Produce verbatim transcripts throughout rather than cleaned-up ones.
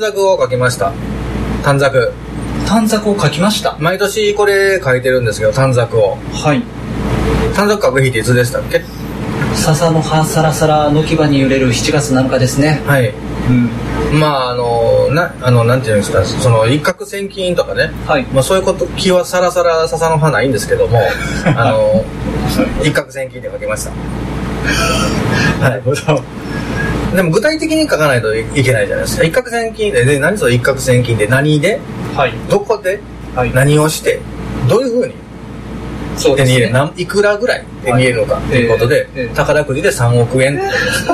冊を書きました。短冊。 短冊を書きました。 毎年これ書いてるんですけど、短冊を。 はい。 短冊書く日っていつでしたっけ？ 笹の葉サラサラの木場に揺れるしちがつなのかですね。 はい。うん。まああのなあのなんていうんですか、その一攫千金とかね。はい。まあそういうこと気はサラサラ笹の葉ないんですけども、あの一攫千金で書きました。なるほど。でも具体的に書かないといけないじゃないですか。一攫千金で、で何その一攫千金で何で、はい、どこで、はい、何をしてどういうふうに手に入れる、ね、いくらぐらい手に入れるのかということで、はいえーえー、宝くじでさんおくえん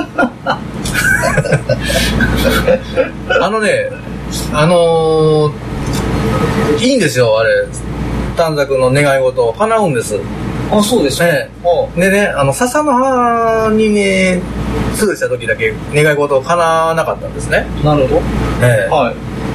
あのねあのー、いいんですよあれ短冊の願い事叶うんです。 あ、そうですね。 えでね、あの笹の葉にね通した時だけ願い事叶わなかったんですね。 なるほど。 えー、はい。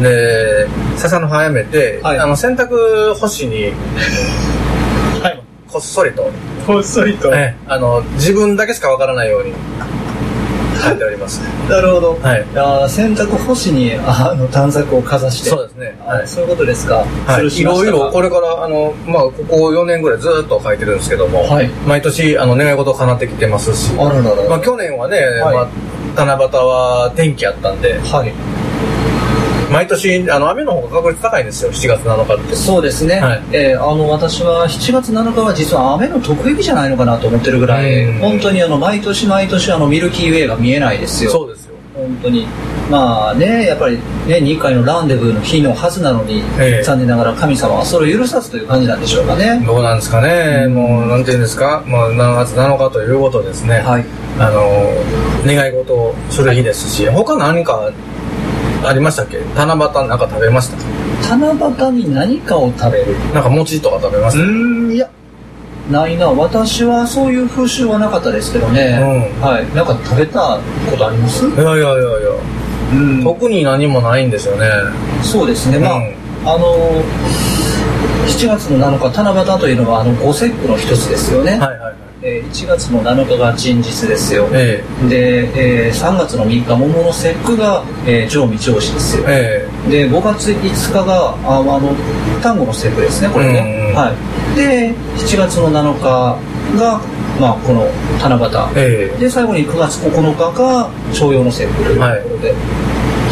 で笹の葉やめて、はい、あの洗濯干しに、はい、こっそりとこっそりと、 えー、あの自分だけしかわからないように書いております。 なるほど。はい。あ、洗濯干しにあの短冊をかざして。 そうですね。はい。 そういうことですか。 はい。いろいろこれからあのまあここよねんぐらいずっと書いてるんですけども、はい、毎年あの願い事叶ってきてますし。あららら。まあ去年はね、はい、まあ七夕は天気あったんで。はい。毎年あの雨の方が確率高いんですよ。しちがつなのかって。 そうですね。はい、えー、あの私はしちがつなのかは実は雨の特異日じゃないのかなと思ってるぐらい、本当にあの毎年毎年あのミルキーウェイが見えないですよ。 そうですよ。 本当にまあねやっぱりねにかいのランデブーの日のはずなのに、えー、残念ながら神様はそれを許さずという感じなんでしょうかね。 どうなんですかね。うん、もうなんていうんですか、まあしちがつなのかということですね。はい。あの願い事をする日ですし、はい、他何かありましたっけ？七夕なんか食べました？ 七夕に何かを食べる？ なんか餅とか食べました？ うーん、いやないな。私はそういう風習はなかったですけどね、うん、はい。なんか食べたことあります？いやいやいやいや、うん、特に何もないんですよね。 そうですね、まあ、うん、あのしちがつのなのか七夕というのはあのご節句の一つですよね。はいはい。えー、いちがつのなのかが神日ですよ、えー、で、えー、さんがつのみっか桃の節句が、えー、上未上子ですよ、えー、でごがついつかがああの端午の節句ですねこれね、うん、はい、でしちがつのなのかが、まあ、この七夕、えー、で最後にくがつここのかが重陽の節句というところで、はい、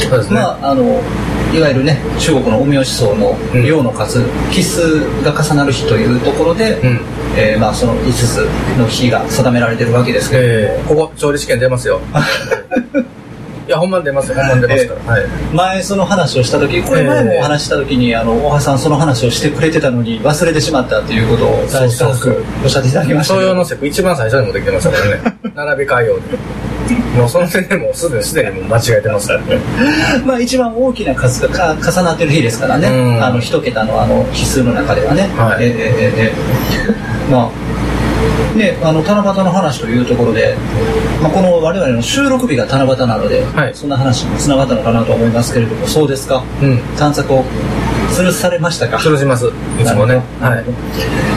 そうですね、まああのいわゆるね中国の陰陽思想の陽の数、うん、奇数が重なる日というところで、うん、えー、まあそのいつつの日が定められてるわけですけど、えー、 ここ調理試験出ますよいや本番出ますよ本番出ますから、えーはい、 前その話をした時これ前もお話した時に、えー、あの大橋さんその話をしてくれてたのに忘れてしまったっていうことを大事深くおっしゃっていただきましたけど、 重陽の節句一番最初にもできてましたからね並び替えようでもうその点でもうすでにすでにもう間違えてますからねまあ一番大きな数がか重なってる日ですからね、あの一桁のあの日数の中ではね、はい、えー、えー、えー、まあね、あの七夕の話というところで、まあ、この我々の収録日が七夕なので、はい、そんな話につながったのかなと思いますけれども、そうですか、うん、探索を吊るされましたか？ 吊るしますいつもね、はい、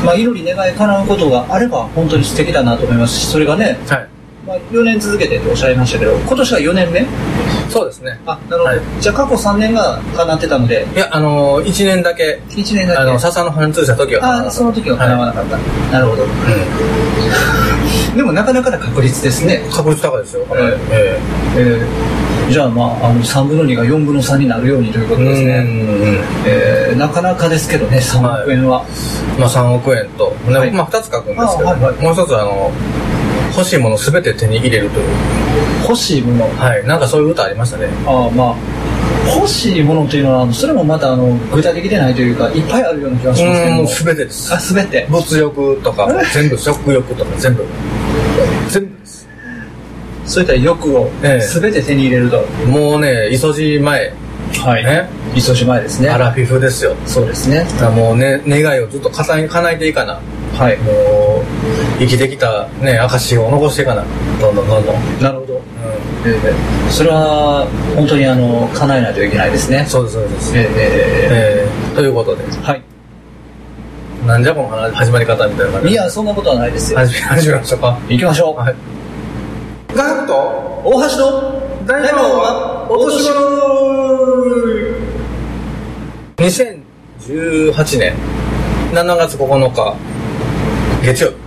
まあ、祈り願い叶うことがあれば本当に素敵だなと思いますし、それがね、はい、まあ、よねん続けてとおっしゃいましたけど、今年はよねんめ？ そうですね。 あ、なるほど、はい、じゃあ過去さんねんが叶ってたので、 いや、あのー、いちねんだけいちねんだけあの笹の葉に吊るした時は叶わなかった。 あ、その時は叶わなかった、はい、なるほど、うん、でもなかなかな確率ですね。 確率高いですよ、 えーえーえー、じゃあ、まあ、あのさんぶんのにがよんぶんのさんになるようにということですね。うん、えー、なかなかですけどね、さんおくえんは、はい、まあ、 さんおくえんと、はい、まあ、ふたつ書くんですけど、はいはい、もう一つあの欲しいものすべて手に入れるという。 欲しいもの、 はい、なんかそういう歌ありましたね。 ああ、まあ欲しいものというのはそれもまたあの具体的でないというかいっぱいあるような気がしますけども。 うん、すべてです。 あ、すべて。 物欲とか全部、食欲とか全部全部です。 そういった欲をすべて手に入れると、 ええ、もうね、磯路前、 はいね、磯路前ですね。 アラフィフですよ。 そうですね。 だからもうね、願いをずっと叶え、叶えていかな、はい、もう生きてきたね証を残していかな、どんどんどんどん。 なるほど、うん、えー、それは本当にあの叶えないといけないですね。 そうですそうです、えーえー、ということで、はい、なんじゃこの始まり方みたいな感じ。 いや、そんなことはないですよ。 始め、始めましょうか。 行きましょう。 はい。ガクと大橋の大魔王はお年頃。 にせんじゅうはちねんしちがつここのか月曜日。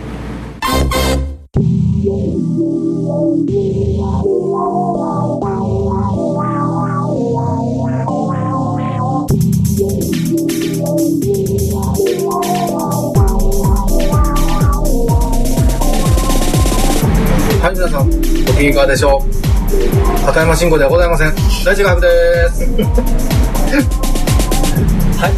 はい、皆さんご機嫌いかがでしょう。片山慎吾ではございません。大地学ですはい、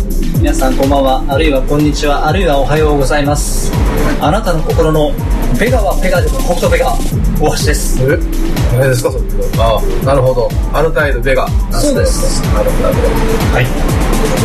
皆さんこんばんは、あるいはこんにちは、あるいはおはようございます。あなたの心のベガはペガでも北斗ベガ、大橋です。 え何ですかそれ。ああ、なるほど。アルタイドベガ。 そうです。 なるほど、なるほど。はい。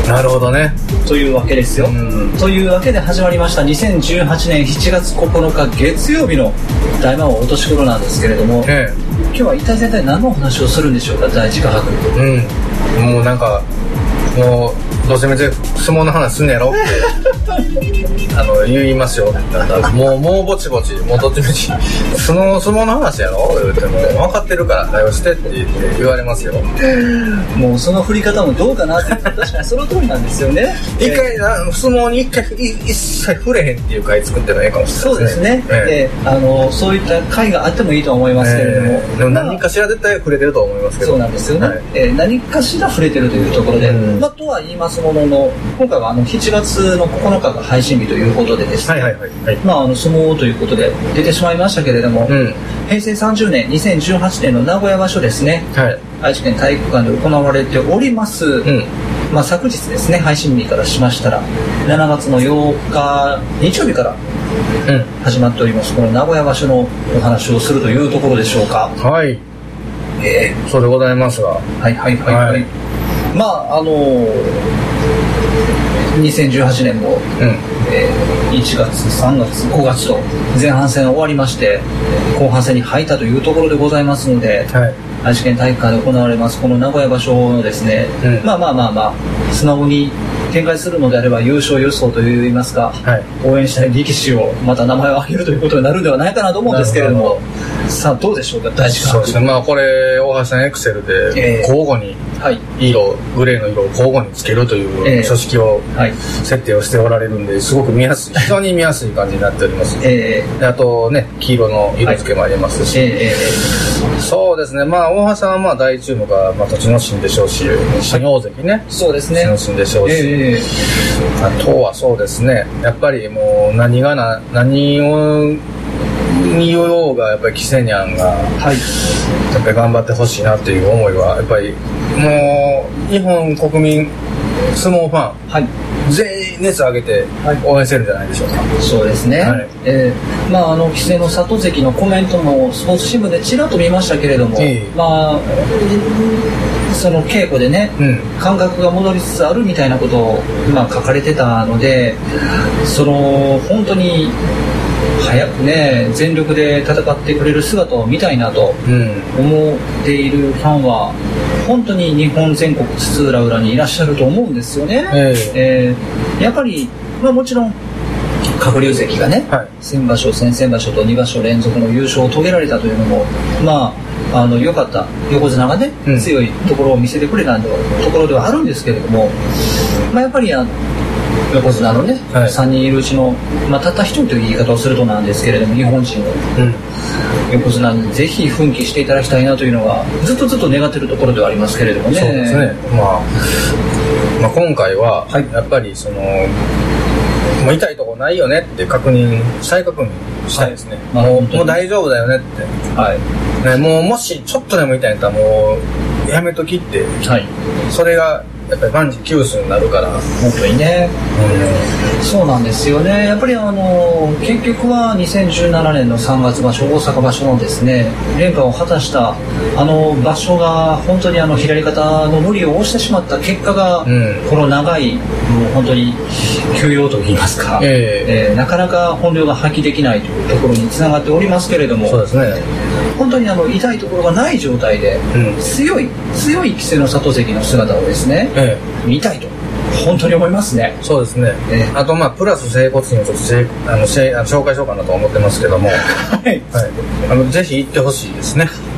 なるほどね。 というわけですよ。というわけで始まりましたにせんじゅうはちねんしちがつここのか月曜日の大魔王落とし頃なんですけれども、ええ、今日は一体全体何のお話をするんでしょうか、第一画伯。 うん。もうなんかもうどうせめて相撲の話すんねやろってあの言いますよ。もうもうぼちぼちもうどっちみちその相撲の話やろ言っても分かってるから対応してって言って言われますよ。 もうその振り方もどうかなって確かにその通りなんですよね。 一回な相撲に一回一切触れへんっていう回作ってもええかもしれないですね。 そうですね、ええ、あのそういった回があってもいいとは思いますけれども、えー、でも何かしら絶対触れてると思いますけど、 そうなんですよね、はい、えー、何かしら触れてるというところで、うん、まあ、とは言いますものの今回はあのしちがつのここのかが配信日ということでですね、はいはいはいはい、まあ、あの相撲ということで出てしまいましたけれども、うん、へいせいさんじゅうねんにせんじゅうはちねんの名古屋場所ですね、はい、愛知県体育館で行われております、うん、まあ、昨日ですね配信日からしましたらしちがつのようか日曜日から始まっております、うん、この名古屋場所のお話をするというところでしょうか。 はい、えー、そうでございますが、 はいはいはいはい、はい、まああのーにせんじゅうはちねんも、うん、えー、いちがつさんがつごがつと前半戦終わりまして後半戦に入ったというところでございますので、はい、愛知県体育館で行われますこの名古屋場所のですね、うん、まあまあまあまあ素直に展開するのであれば優勝予想といいますか、はい、応援したい力士をまた名前を挙げるということになるんではないかなと思うんですけれども、さあどうでしょうか大事か。 そうですね、まあこれ大橋さんエクセルで交互に色、グレーの色を交互につけるという書式を設定をしておられるんですごく見やすい、非常に見やすい感じになっております、えー、であとね黄色の色付けもありますし、はい、えー、そうですね、まあ大橋さんはまあ大注目は、まあ、栃ノ心でしょうし新大関ね、 そうですね、 栃ノ心でしょうし、えーあとはそうですね、やっぱりもう何がな何をに言おうがやっぱりキセニャンが、はい、やっぱり頑張ってほしいなっていう思いはやっぱりもう日本国民相撲ファン、はい、全員熱上げて応援してるんじゃないでしょうか。 そうですね、はい、えー、まああの稀勢の里関のコメントもスポーツ新聞でちらっと見ましたけれども、えー、まあその稽古でね、うん、感覚が戻りつつあるみたいなことを、まあ、書かれてたので、その本当に早くね全力で戦ってくれる姿を見たいなと思っているファンは本当に日本全国津々浦々にいらっしゃると思うんですよね、えーえー、やっぱり、まあ、もちろん鶴竜関がね、はい、先場所先々場所とにばしょ連続の優勝を遂げられたというのもまああの良かった横綱がね、うん、強いところを見せてくれたところではあるんですけれども、まあ、やっぱりあ横綱のね、はい、さんにんいるうちの、まあ、たったひとりという言い方をするとなんですけれども日本人の、うん、横綱にぜひ奮起していただきたいなというのはずっとずっと願っているところではありますけれどもね。 そうですね、まあ、まあ今回はやっぱりその、もう痛いとこないよねって確認再確認したいですね、はい、もう、もう大丈夫だよねって、はいね、もうもしちょっとでも痛いんだったらもうやめときって、はい、それがやっぱり万事休すになるから本当にね、うん、そうなんですよね。やっぱりあの結局はにせんじゅうななねんのさんがつ場所大阪場所のですね連覇を果たしたあの場所が本当にあの左肩の無理を押してしまった結果が、うん、この長いもう本当に休養といいますか、えーえー、なかなか本領が発揮できないというところにつながっておりますけれども、 そうですね、 本当にあの痛いところがない状態で、うん、強い強い稀勢の里関の姿をですね、ええ、見たいと本当に思いますね。 そうですね、ええ、あとまあプラス整骨院をちょっとあの紹介しようかなと思ってますけども、はい、はい、あのぜひ行ってほしいですね。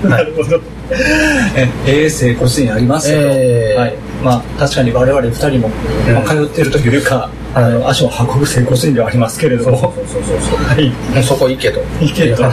なるほど。ええー、整骨院ありますよと、えーはい、まあ確かに我々ふたりも、うんまあ、通っているというか、あの足を運ぶ整骨院ではありますけれども、そうそうそうそう、はい、 もうそこ行けと行けと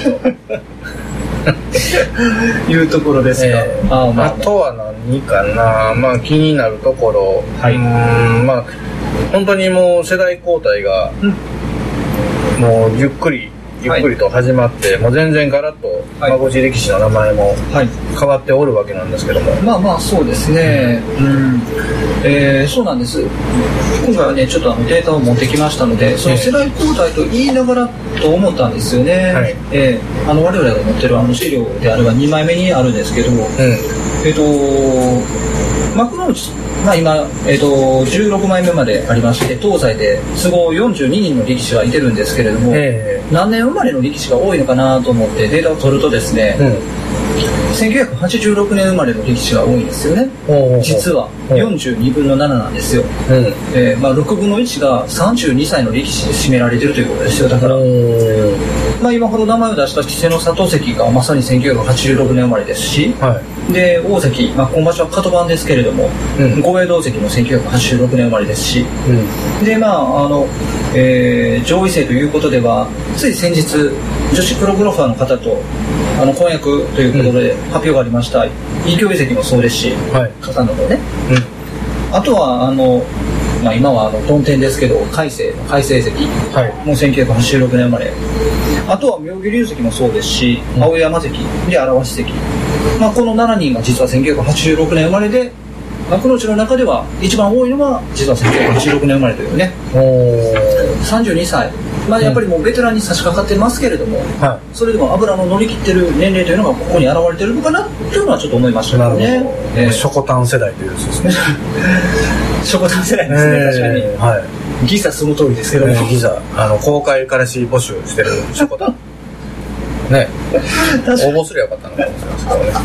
いうところですが、 えーあまあ、あとは何かな、まあ、気になるところ、はい、うーんまあ本当にもう世代交代が、うん、もうゆっくりゆっくりと始まって、はい、もう全然ガラッと孫次力士の名前も変わっておるわけなんですけども、はい、 まあまあそうですね、うんうんえー、そうなんです。今回はねちょっとあのデータを持ってきましたので、その世代交代と言いながらと思ったんですよね、はいえー、あの我々が持ってるあの資料であればにまいめにあるんですけど、うん、えっと幕内まあ、今、えー、とじゅうろくまいめまでありまして、東西で都合よんじゅうににんの力士がいてるんですけれども、えー、何年生まれの力士が多いのかなと思ってデータを取るとですね、うん、せんきゅうひゃくはちじゅうろくねん生まれの力士が多いんですよね。実はよんじゅうにぶんのなななんですよ、うんえーまあ、ろくぶんのいちがさんじゅうにさいの力士で占められてるということですよ。だから、まあ、今ほど名前を出した稀勢の里関がまさにせんきゅうひゃくはちじゅうろくねん生まれですし、はい、で大関、まあ、今場所はカド番ですけれども、うん豪栄道関もせんきゅうひゃくはちじゅうろくねん生まれですし、うん、でまああの、えー、上位生ということではつい先日女子プロゴルファーの方とあの婚約ということで発表がありました、うん、伊京関もそうですし、はい、片野のね、うん、あとはあの、まあ、今はあの曇天ですけど海星の海星関、はい、もうせんきゅうひゃくはちじゅうろくねん生まれ、あとは妙義龍関もそうですし、うん、青山関で荒鷲関、まあ、このしちにんが実はせんきゅうひゃくはちじゅうろくねん生まれで、幕内の中では一番多いのは実はせんきゅうひゃくはちじゅうろくねん生まれというね、さんじゅうにさい、まあ、やっぱりもうベテランに差し掛かってますけれども、はい、それでも油の乗り切ってる年齢というのがここに現れてるのかなというのはちょっと思いましたけどね。 えー、ショコタン世代というやつですね。 ショコタン世代ですね、えー、確かに、はい、ギザその通りですけども、えー、 ギザあの公開彼氏募集してるショコタンね、応募すればよかったのかもしれませんけどね。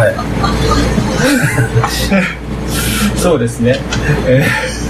はい。そうですね。え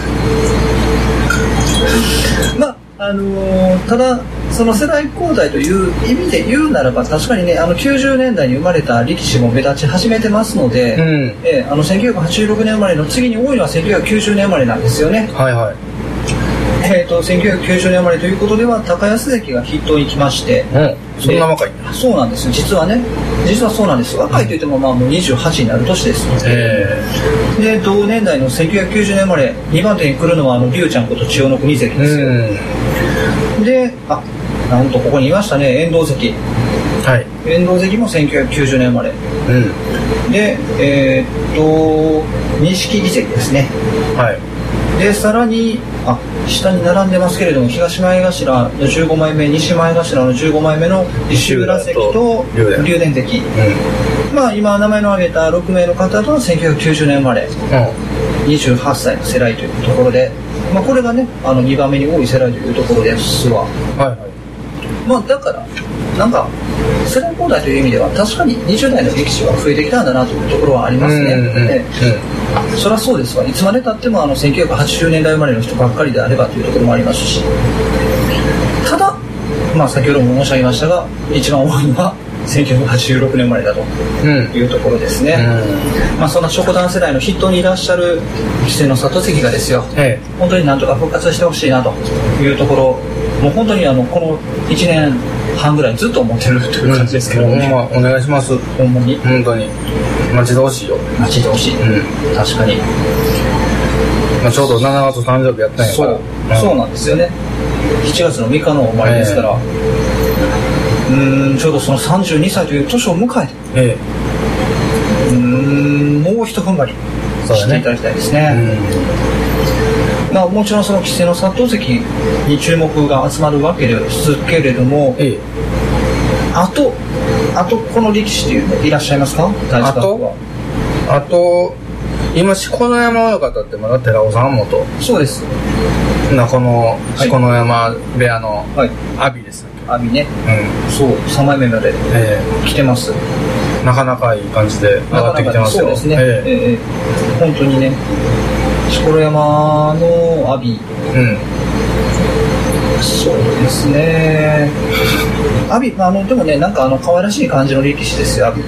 ー、まああのー、ただその世代交代という意味で言うならば確かにねあのきゅうじゅうねんだいに生まれた力士も目立ち始めてますので、うんえー、あのせんきゅうひゃくはちじゅうろくねん生まれの次に多いのはせんきゅうひゃくきゅうじゅうねん生まれなんですよね。 はいはい。 えー、とせんきゅうひゃくきゅうじゅうねん生まれということでは高安関が筆頭に来まして、 うん、そんな若いんだ。 そうなんです実はね実はそうなんです若いといってもまあもうにじゅうはちになる年です、えー、で同年代のせんきゅうひゃくきゅうじゅうねん生まれにばん手に来るのはあの龍ちゃんこと千代の国関ですよ、うん、であなんとここにいましたね遠藤関、はい、遠藤関もせんきゅうひゃくきゅうじゅうねん生まれ、うん、でえー、っと錦木関ですね、はいでさらにあ下に並んでますけれども東前頭のじゅうごまいめ西前頭のじゅうごまいめの石浦関と竜電関、うん、まあ今名前の挙げたろくめいの方とせんきゅうひゃくきゅうじゅうねん生まれ、うん、にじゅうはっさいの世代というところで、まあ、これがねあのにばんめに多い世代というところですわ、はいはい、まあだからなんか世代交代という意味では確かににじゅうだいの力士は増えてきたんだなというところはありますね、うんうんうんねうん、そりゃそうですわいつまでたってもあのせんきゅうひゃくはちじゅうねんだい生まれの人ばっかりであればというところもありますしただ、まあ、先ほども申し上げましたが一番多いのはせんきゅうひゃくはちじゅうろくねん生まれだというところですね、うんまあ、そんなショコタン世代の筆頭にいらっしゃる稀勢の里関がですよ、ええ、本当になんとか復活してほしいなというところもう本当にあのこのいちねんはんぐらいずっと思ってるという感じですけどね、 うんまあ、お願いしますほんまに本当に待ち遠しいよ待ち遠しい、うん、確かに、 まあ、ちょうどしちがつ誕生日やったんやからそう、 うん、そうなんですよねしちがつのみっかの生まれですから、えー、うーんちょうどそのさんじゅうにさいという年を迎えて、えー、うーんもう一踏ん張りしていただきたいですね、まあ、もちろんその稀勢の里関に注目が集まるわけですけれども、ええ、あとあとこの力士っていうのいらっしゃいますか大あとあと今四の山の方ってまだ寺尾さんもとそうですなこの四の山部屋の阿炎です、 阿炎ね、うん、そうさんまいめまで、えー、来てますなかなかいい感じで上がってきてますよ。 そうですね、えーえー、本当にね錣山の阿炎、うん、そうですね阿炎、あのでもねなんかあの可愛らしい感じの力士ですよ阿炎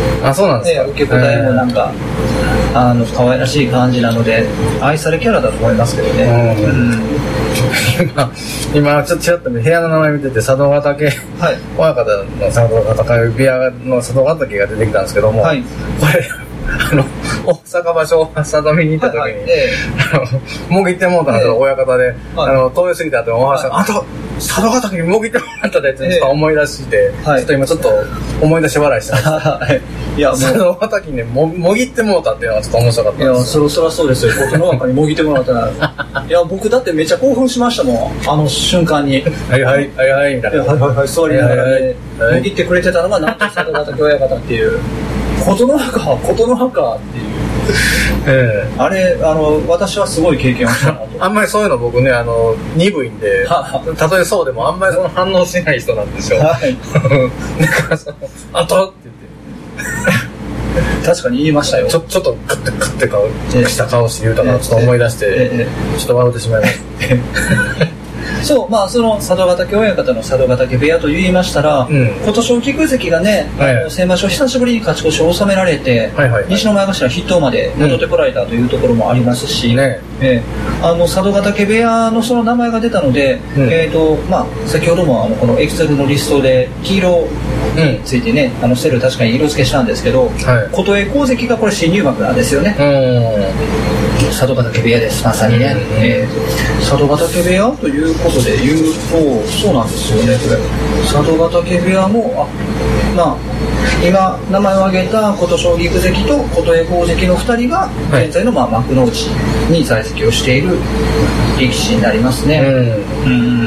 あ、そうなんですか。 受け答えもなんか、えー、あの可愛らしい感じなので愛されキャラだと思いますけどね。うん、 今今ちょっとちらっと部屋の名前見てて佐渡ヶ嶽、はい、親方の佐渡ヶ嶽部屋の佐渡ヶ嶽が出てきたんですけども、はい、これあの大阪場所里見に行った時に、はいはい、えー、もぎってもうたんですよ、親方で、はい、あの通り過ぎた後に大橋さんが、はい、あと佐渡ヶ岳にもぎってもらったでってちょっと思い出して、えー、ちょっと今ちょっと思い出し笑いしたんです、はい、いやもう佐渡ヶ岳に も, もぎってもうたっていうのがちょっと面白かったんです。いやそろそろそうですよ、琴ノ若にもぎってもらったらいや僕だってめっちゃ興奮しましたもん、あの瞬間にはいはいはいはいみたいな、 はいはいはい座りながらね、もぎってくれてたのがなんと佐渡ヶ岳親方っていう琴ノ若琴ノ若っていう、えー、あれあの私はすごい経験をしたなとあんまりそういうの僕ねあの鈍いんでたとえそうでもあんまりその反応しない人なんですよ、はい、だからそのあとって言って確かに言いましたよ。 ちょ, ちょっとクッてクッて顔した顔して言うたからちょっと思い出して、えーえー、ちょっと笑ってしまいましたそう、まあその佐渡ヶ嶽親方の佐渡ヶ嶽部屋と言いましたら、うん、今年沖久関がね、はいはい、先場所久しぶりに勝ち越しを収められて、はいはいはい、西の前頭筆頭まで戻ってこられたというところもありますし、うんねえー、あの佐渡ヶ嶽部屋のその名前が出たので、うん、えーとまあ、先ほどもあのこのエクセルのリストで黄色についてね、うん、あのセル確かに色付けしたんですけど、はい、琴恵光関がこれ新入幕なんですよね。うん、佐渡ヶ嶽部屋ですまさにね、うんえー、佐渡ヶ嶽部屋ということで言うとそうなんですよね。これ佐渡ヶ嶽部屋もあまあ今名前を挙げた琴奨菊関と琴恵光関のふたりが現在のまあ幕内に在籍をしている力士になりますね。うん、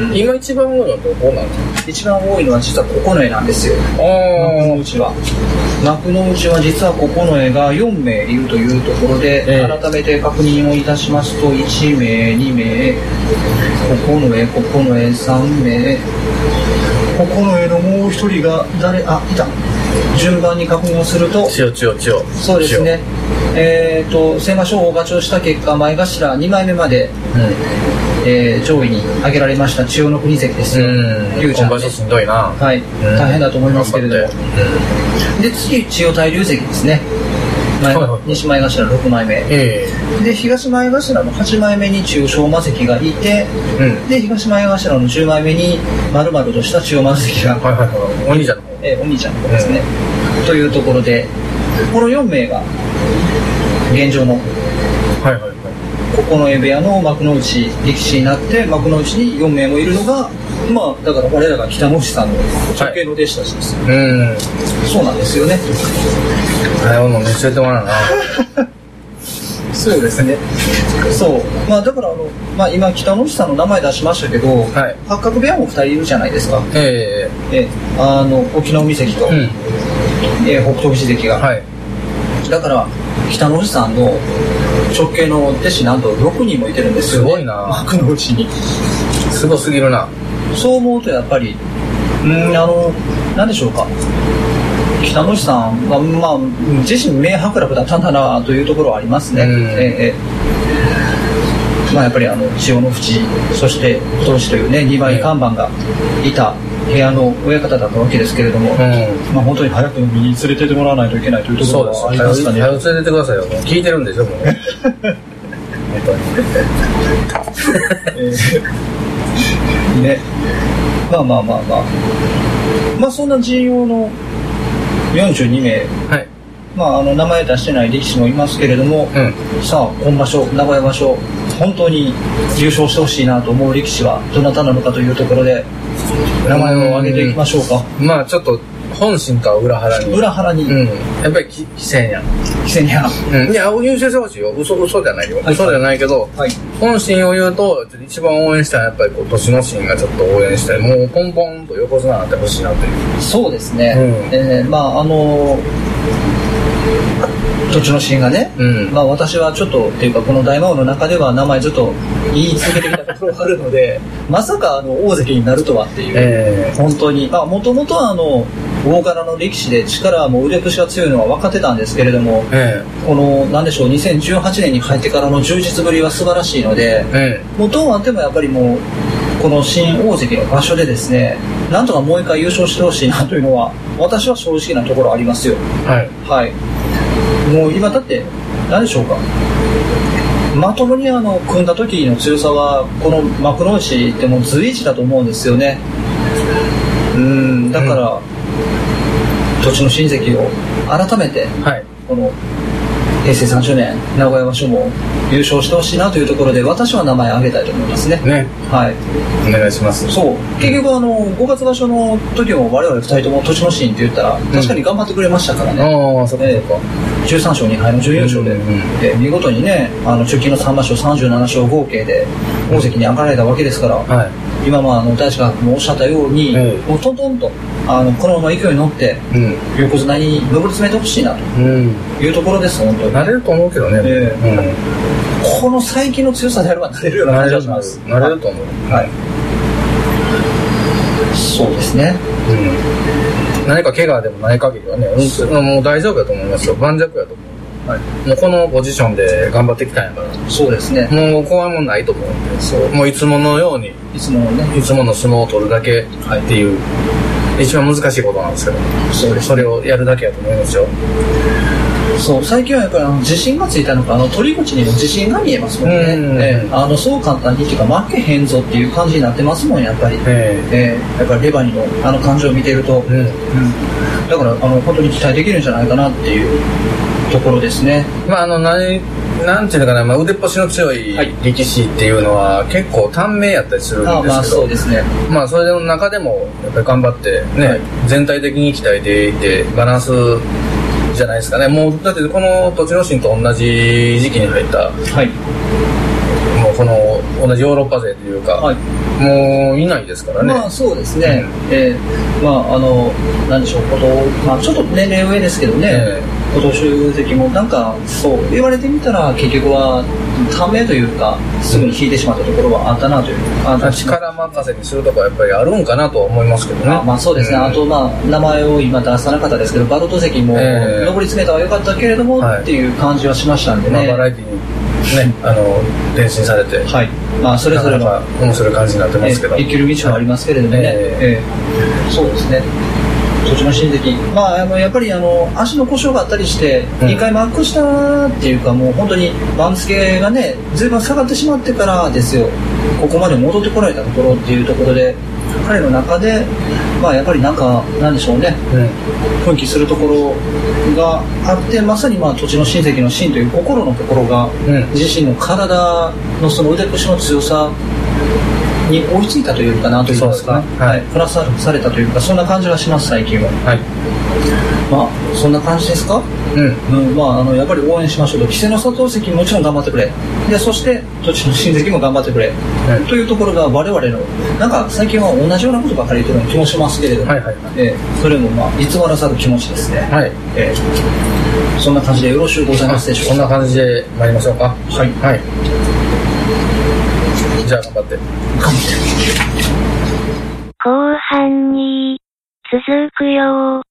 今一番多いのはどこなんですか？ 一番多いのは実は九重なんですよ。幕内は幕内は実は九重がよんめいいるというところで、えー、改めて確認をいたしますといちめいにめい九重九重さんめい九重のもう一人が誰あいた順番に確認をすると千代千代千代そうですねえーと先場所を勝ちをした結果前頭にまいめまで、うんえー、上位に上げられました千代の国関ですよ。 龍ちゃん今場所しんどいな、 はい、大変だと思いますけれども、うん、で次千代大龍関ですね。前西前頭ろくまいめ、えー、で東前頭のはちまいめに中昌馬関がいて、うん、で東前頭のじゅうまいめに丸々とした千代馬関が、はいはいはい、お兄ちゃんの方、えー、お兄ちゃんの方ですね、うん、というところでこのよんめいが現状の、はいはいはい、九重部屋の幕内力士になって幕内によんめいもいるのがまあだから我らが北の内さんの直系の弟子たちです、はい、うんそうなんですよね。 あれをもう見せてもらうなそうですねそうまあだからあの、まあ、今北の内さんの名前出しましたけど、はい、八角部屋もふたりいるじゃないですか。えー、えあの沖ノ海関と、うん、えー、北勝富士関が、はい、だから北の内さんの直系の弟子なんとろくにんもいてるんですよね。 すごいな幕の内にすごすぎるな。 そう思うとやっぱりうんあの何でしょうか北の内さんは、まあ、自身明白楽だったんだなというところはありますね。えーまあ、やっぱりあの千代の淵そして当時というねにばい看板がいた部屋の親方だったわけですけれども、うんまあ、本当に早く見に連れてってもらわないといけないというところがありますかね。 早く連れてってくださいよ。聞いてるんでしょもう本当にえー、ねまあまあまあまあまあそんな陣容のよんじゅうにめい、はいまあ、あの名前出してない力士もいますけれども、うん、さあ今場所名古屋場所本当に優勝してほしいなと思う力士はどなたなのかというところで名前を挙げていきましょうか。 うん、まあちょっと本心とは裏腹に裏腹に、うん、 やっぱりき稀勢やん稀勢や、 うん、いや優勝してほしいよ。嘘嘘じゃないよ、はい、嘘じゃないけど、はい、本心を言うと一番応援したいやっぱり今年のシーンがちょっと応援したい。もうポンポンと横綱になってほしいなという。 そうですね、うんえー、まああの土地のシーンがね、うんまあ、私はちょっとっていうかこの大魔王の中では名前ずっと言い続けてきたところがあるのでまさかあの大関になるとはっていう、えー、本当にもともとはあの大柄の力士で力も腕っぷしが強いのは分かってたんですけれども、えー、このなんでしょうにせんじゅうはちねんに入ってからの充実ぶりは素晴らしいので、えー、元はあってもやっぱりもうこの新大関の場所でですね、なんとかもう一回優勝してほしいなというのは私は正直なところありますよ。 はい、 はい、もう今だって何でしょうか、まともにあの組んだ時の強さはこの幕内ってもう随一だと思うんですよね。うーん、だから、うん、栃ノ新関を改めて、はい、このへいせいさんじゅうねん名古屋場所も優勝してほしいなというところで私は名前を挙げたいと思いますね。 ね、 はい、 お願いします。 そう、結局あのごがつ場所の時も我々ふたりとも栃ノ新って言ったら確かに頑張ってくれましたからね。 ああ、そっかそっか。 じゅうさんしょうにはいの準優勝で、うんうん、で見事にね、あの直近のさんばしょさんじゅうななしょう合計で大関に上がられたわけですから、はい、今もあの大志がもおっしゃったように、うん、もうトントンとあのこのまま勢いに乗って、うん、横綱に上り詰めてほしいなというところです。本当になれると思うけどね、 えーうん、この最近の強さであればなれるような感じがします。 なれると思う、 はい、そうですね、 うん、何か怪我でもない限りはね、うん、もう大丈夫だと思いますよ。盤石だと思う、はい、もうこのポジションで頑張ってきたんやから。 そうですね、 もう怖いもんないと思うんで、そうもういつものようにいつものね、 いつもの相撲を取るだけっていう、はい、一番難しいことなんですけど、そうです、ね、それをやるだけやと思いますよ。 そう、最近はやっぱりあの自信がついたのか、あの取り口にも自信が見えますもんね。うんえー、あのそう簡単にっていうか負けへんぞっていう感じになってますもん、やっぱり。えーえー、やっぱりレバニのあの感情を見てると、うんうん、だからあの本当に期待できるんじゃないかなっていうところですね。 まああの何なんていうのかな、まあ、腕っぷしの強い力士っていうのは結構短命やったりするんですけど、あまあそうですね、まあそれの中でもやっぱり頑張ってね、はい、全体的に鍛えていてバランスじゃないですかね。もうだってこの栃ノ心と同じ時期に入った、はい、もうこの同じヨーロッパ勢というか、はい、もういないですからね。 まあそうですね、うん、えー、まああのなんでしょう、こと、まあ、ちょっと年齢上ですけどね、えー、今年関もなんかそう言われてみたら結局は短命というかすぐに引いてしまったところはあったなという感じ、 うん、力任せにするとこはやっぱりあるんかなとは思いますけどね。 あまあそうですね、うん、あとまあ名前を今出さなかったですけどバルト関も上り詰めたは良かったけれども、えー、っていう感じはしましたんでね、 まあ、バラエティにね、あの転身されて、 はい、まあそれぞれの面白い感じになってますけど、 えー、生きる道はありますけれどもね、えーえー、そうですね。栃ノ心関、まあ、あのやっぱりあの足の故障があったりしてにかいも悪化したっていうか、もう本当に番付がね随分下がってしまってからですよ、ここまで戻ってこられたところっていうところで彼の中で、まあ、やっぱりなんかなんでしょうね、うん、奮起するところがあって、まさにまあ栃ノ心関の心という心のところが、うん、自身の体のその腕っぷしの強さに追いついたというかなといいますか、すね、はい、プラスされたというかそんな感じがします最近は。はい、まあそんな感じですか。うん、うん、まああのやっぱり応援しましょうと、稀勢の里関ももちろん頑張ってくれ、でそして栃ノ心関も頑張ってくれ、はい、というところが我々のなんか最近は同じようなことばかり言ってるような気もしますけれども、はいはいはい、えー、それもまあ偽らざる気持ちですね。はい、えー、そんな感じでよろしゅうございますでしょうか。 そんな感じで参りましょうか。はい、はい、じゃあ頑張って頑張って後半に続くよ。